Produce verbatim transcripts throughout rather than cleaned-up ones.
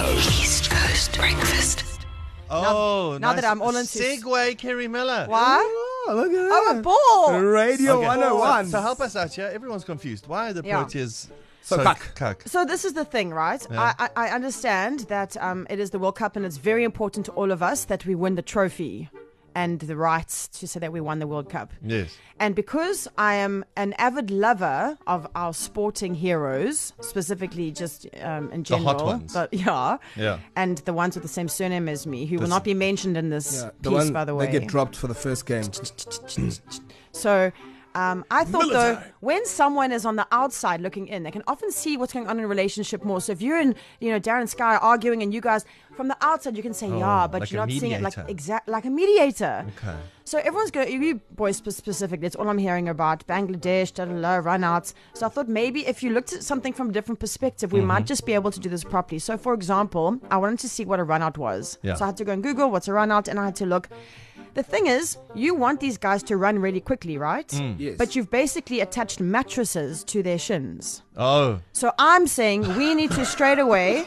Coast. East Coast Breakfast. Oh, now nice that I'm all into- Segway, Kerry Miller. What? Oh, look at that. Oh, a ball. Radio Okay. one oh one. So, so help us out here. Everyone's confused. Why are the Yeah. Proteas So so, cuck. cuck? So this is the thing, right? Yeah. I, I, I understand that um, it is the World Cup and it's very important to all of us that we win the trophy and the rights to say that we won the World Cup. Yes. And because I am an avid lover of our sporting heroes, specifically just um, in The hot general, ones. but yeah, Yeah. and the ones with the same surname as me, who will This- not be mentioned in this Yeah, the piece, one by the way. they get dropped for the first game. So um, I thought, Military. though, when someone is on the outside looking in, they can often see what's going on in a relationship more. So if you're in, you know, Darren Sky arguing and you guys, from the outside, you can say, yeah, but like you're a not seeing it like mediator. exact, like a mediator. Okay. So everyone's going, you boys spe- specifically, it's all I'm hearing about, Bangladesh, da da da, runouts. So I thought maybe if you looked at something from a different perspective, we Mm-hmm. might just be able to do this properly. So for example, I wanted to see what a runout was. Yeah. So I had to go and Google what's a runout, and I had to look. The thing is, you want these guys to run really quickly, right? Mm. Yes. But you've basically attached mattresses to their shins. Oh, So I'm saying we need to straight away,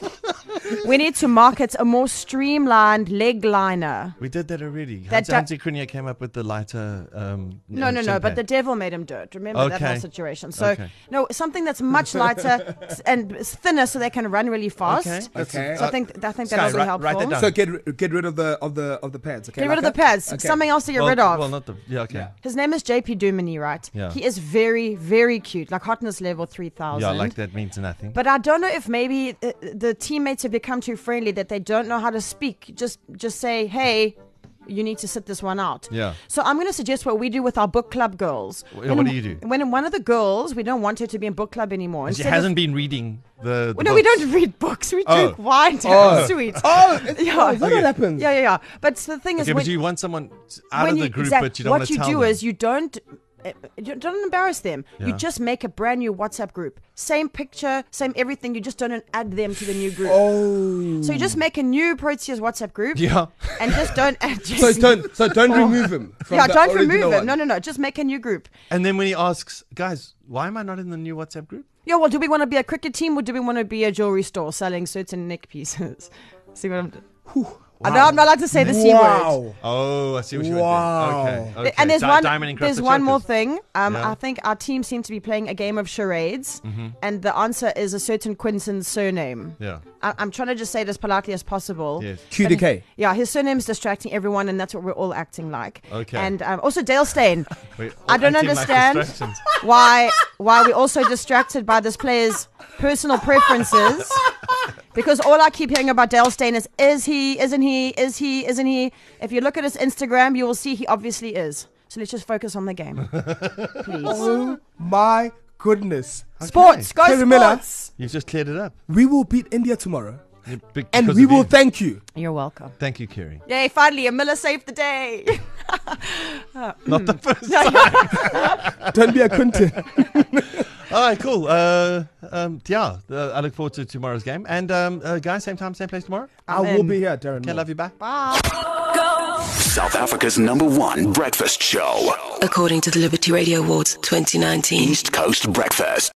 we need to market a more streamlined leg liner. we did that already. That Hans- du- Hansi Cronje came up with the lighter. Um, No, no, no, but the devil made him do it. Remember that Okay. whole situation. So, Okay. no, something that's much lighter s- and s- thinner so they can run really fast. Okay. Okay. So I think I think Sky, that'll be write- helpful. write that down. So get ri- get rid of the of the of the pads. Okay. Get rid of like the that? pads. Okay. Something else to get well, rid of. Well, not the. Yeah, okay. Yeah. His name is J P Duminy, right? Yeah. He is very, very cute, like hotness level three thousand. Yeah, like that means nothing. But I don't know if maybe uh, the teammates have become too friendly that they don't know how to speak. Just just say, hey, you need to sit this one out. Yeah. So I'm going to suggest what we do with our book club girls. Wh- When what do you do? When one of the girls, we don't want her to be in book club anymore. she Instead of- hasn't been reading the. the Well, no, we books. don't read books. We Oh. drink wine. Oh. Sweet. Oh, it's, Yeah. oh, is that what happens? Yeah, yeah, yeah. But the thing is, Okay, when, but you want someone out when of the you, group, exact- but you don't what want to you tell do them. is you don't uh, you don't embarrass them. You Yeah. just make a brand new WhatsApp group. Same picture, same everything. You just don't add them to the new group. Oh. So you just make a new Proteas WhatsApp group Yeah. and just don't add. So J P. don't so don't remove him. From Yeah, the don't original remove one. it. No, no, no. Just make a new group. And then when he asks, guys, why am I not in the new WhatsApp group? Yeah, well, do we want to be a cricket team or do we want to be a jewelry store selling certain neck pieces? See what I'm doing? I know I'm not allowed to say the C word. Wow. Oh, I see what you Wow. were doing. Okay, okay. And there's Di- one, diamond and there's crusted one more chokers. thing. Um, Yeah. I think our team seems to be playing a game of charades, Mm-hmm. and the answer is a certain Quinson's surname. Yeah. I, I'm trying to just say it as politely as possible. Yes. Q D K. Yeah, his surname's distracting everyone, and that's what we're all acting like. Okay. And um, also Dale Steyn. Wait, I all don't acting like understand distractions. why why we're also distracted by this player's personal preferences. Because all I keep hearing about Dale Steyn is, is he, isn't he, is he, isn't he? If you look at his Instagram, you will see he obviously is. So let's just focus on the game. Please. Oh my goodness. Sports, go Kerry Miller. sports. You've just cleared it up. We will beat India tomorrow, You- be- and because we of will you. thank you. You're welcome. Thank you, Kerry. Yay, finally, a Miller saved the day. Not the first. Don't be a Quinton. All right, cool. Uh, um, yeah, uh, I look forward to tomorrow's game. And um, uh, guys, same time, same place tomorrow. I will be here, Darren. Okay, love you. Bye. Bye. South Africa's number one breakfast show. According to the Liberty Radio Awards twenty nineteen. East Coast Breakfast.